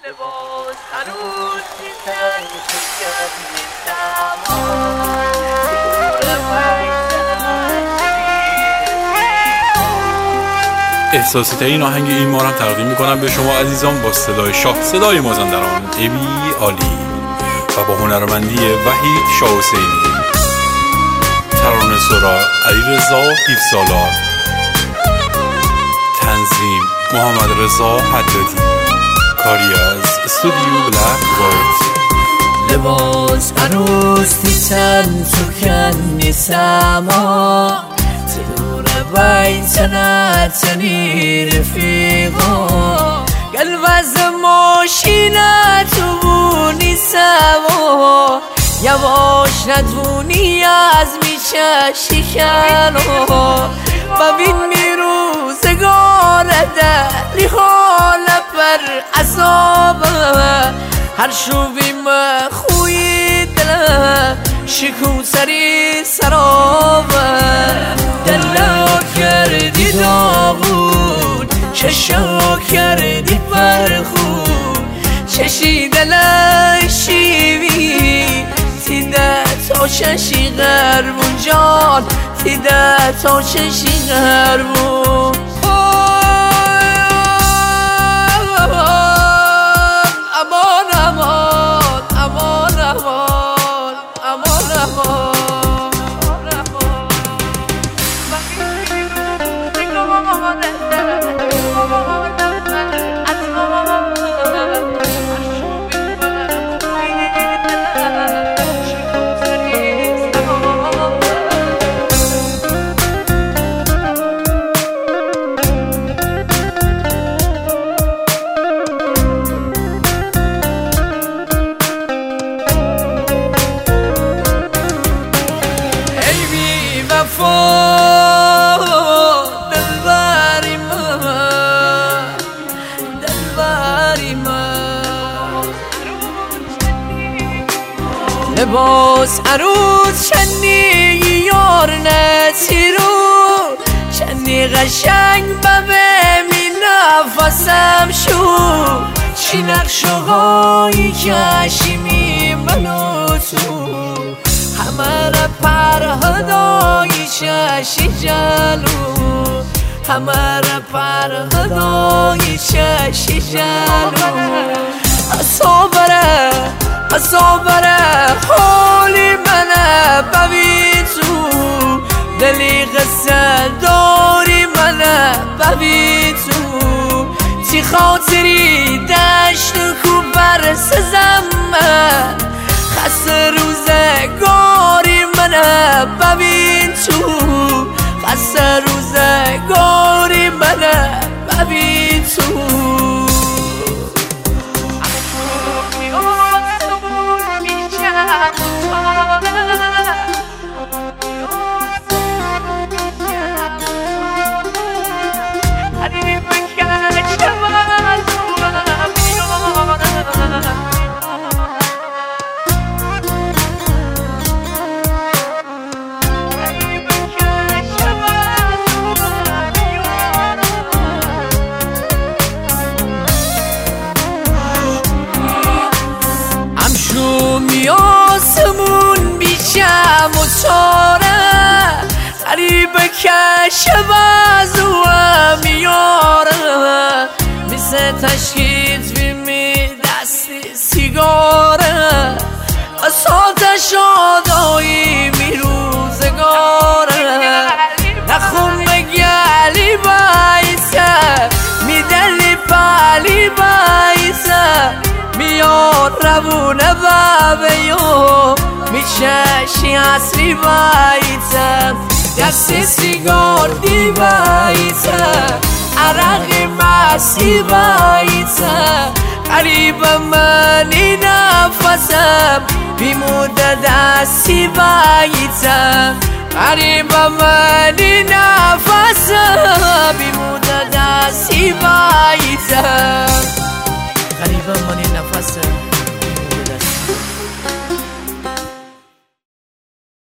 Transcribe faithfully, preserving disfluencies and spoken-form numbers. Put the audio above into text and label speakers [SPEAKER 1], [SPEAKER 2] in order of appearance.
[SPEAKER 1] لباس هنوز میزن
[SPEAKER 2] احساسی ترین آهنگ این مارم تقدیم میکنم به شما عزیزان با صدای شاه، صدای مازندران ابی عالی و با هنرمندی وحید شاه حسینی، ترانه سرا علیرضا هیفزالار، تنظیم محمد رضا حدادی، کاری از استودیو بلک وایت.
[SPEAKER 1] لباس هنوز تیتن تو کنی سما تدور بین تنتنی رفیقا قلب از ماشینه تو بونی سوا یواش ندونی از میشه شکنو ببین میروزگار دلی حال پر عذابه هر شوی مخوی دل شکو سری سرابه دلا کردی داغون چشا کردی پرخون چشی دل شیوی تیده تا چشی غربون جان تیده تا چشی غربون دلبری من دلبری من لباس عروس چنی یار نتیرو چنی قشنگ ببه می نفسم شو چی نقشهایی کشیمی منو تو همه را پرهدای چشی جلو همه را پرهدای چشی جلو اصابره اصابره حالی منه ببین تو دلی قصه داری منه ببین تو تی خاطری دشت کو برسزم من خسته روزگاری منه ببین تو خسته روزگاری منه ببین تو آسمون بیشم و چاره قریبه کشه بازوه میاره میسه تشکیت بیمی دستی سیگاره اصالت شادایی میروزگاره نخون بگلی بایسه میدلی پلی بایسه میاد روونه بابیو میچشی اصلی بایتم دستی سیگار دی بایتم عرقی مسی بایتم قریب منی نفسم بیموده دستی بایتم قریب منی نفسم بیموده دستی بایتم قریب منی نفسم